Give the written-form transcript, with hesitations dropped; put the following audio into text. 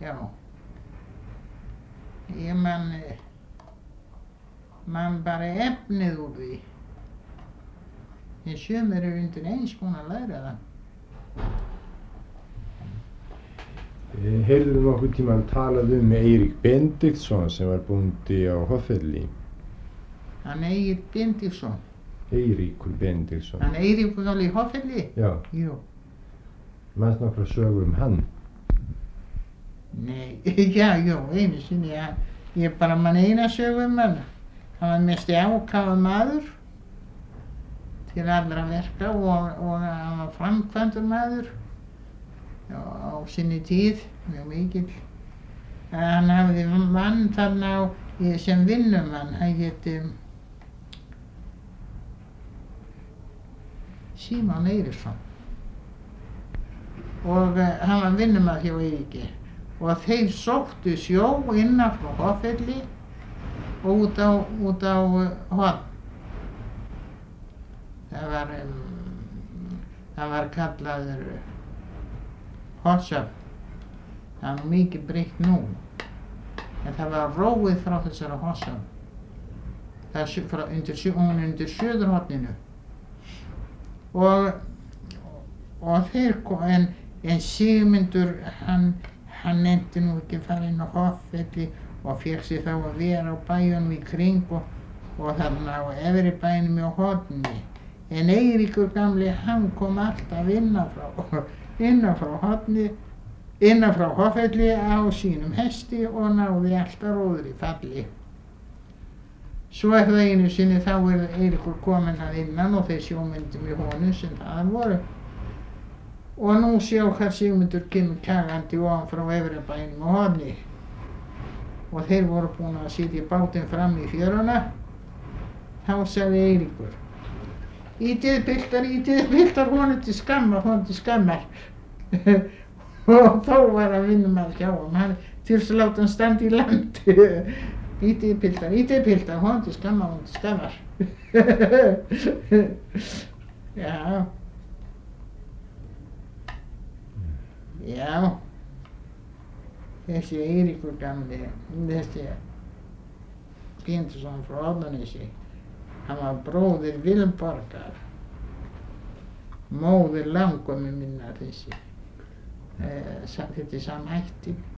já. Ég man bara efnið úr því. En sumir eru undir eins búin að læra það. Heyrðu nokkuð tímann talað Eirík Benediktsson sem var bóndi á Hoffelli? Hann Egill Benediktsson. Eiríkur Benediktsson. Hann Eiríkur gamli í Hoffelli? Já. Jú. Manstu nokkra sögur hann? Nei, já, einu sinni. Ég bara man eina sögu hann. Hann var mest ákafur maður til allra verka og hann var framkvæmdur maður á sinni tíð, mjög mikill. Hann hafði mann þarna sem vinnumann, hann héti Símon Eiríksson og hann var vinnumaður hjá Eiríki og þeir sóttu sjó innan frá Hoffelli og út á Horn. Það var kallaður Hornshöfn. Það var mikið breytt nú, en það var róið frá þessara Hornshöfn. Hún er undir Suðurhorninu og þeir en Sigmundur hann nennti nú ekki að fara inn á Hoffelli og fékk sér þá að vera á bæjunum í kring og þarna á efri bænum á Horni. En Eiríkur gamli, hann kom alltaf innan frá Hoffelli á sínum hesti og náði alltaf róður í falli. Svo það einu sinni þá Eiríkur kominn að innan og þeir sjómyndu með honum sem það voru. Og nú sjá hvað Sigmundur kemur kagandi ofan frá efri bænum á Horni. Og þeir voru búin að sitja bátinn fram í fjöruna. Þá sagði Eiríkur: Ítið piltar, honum til skammar. Og þá var að vinnumaður hjá hann til að láta hann standa í landi. Ítið piltar, honum til skammar. Já. Já. Þessi Eiríkur gamli, þessi Benediktsson frá Árnanesi, hann var bróðir Vilborgar, móðir langömmu minnar þessi, þetta er samhætti.